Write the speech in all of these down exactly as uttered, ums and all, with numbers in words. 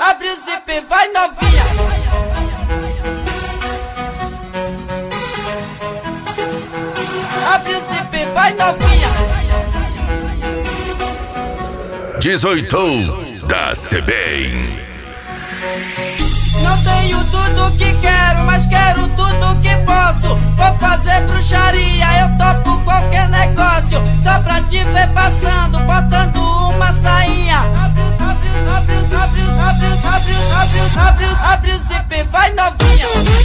abre o zip, vai novinha. Abre o zip, vai novinha. dezoito da C B M. Não tenho tudo que quero, mas quero tudo que posso. Vou fazer bruxaria, eu topo qualquer negócio. Só pra te ver passando, botando uma sainha. Abre, abre, abre, abre, abre, abre, abre, abre, abre o zip, vai novinha.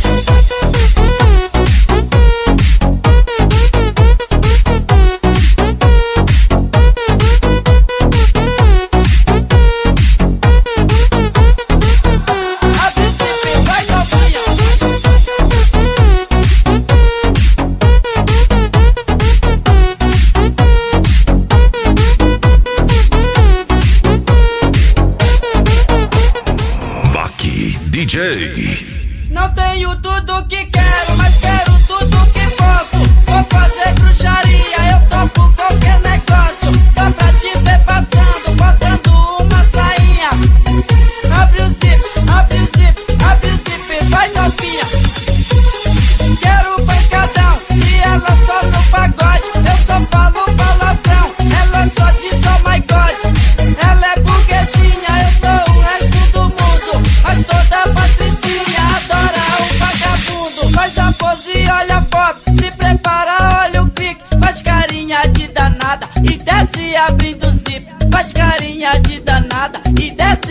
D J. Não tenho tudo que quero, mas quero tudo que posso. Vou fazer bruxaria, eu topo qualquer negócio. Só pra te ver passando, botando uma sainha. Abre o zip, abre o zip, abre o zip, vai novinha. Quero pancadão e ela só no pagode. Eu só falo palavrão, ela só diz oh my god. Ela é burguesinha, eu sou o resto do mundo. Mas toda patricinha adora o vagabundo. Faz a pose e olha a foto, se prepara, olha o clique. Faz carinha de danada e desce abrindo o zip. Faz carinha de danada e desce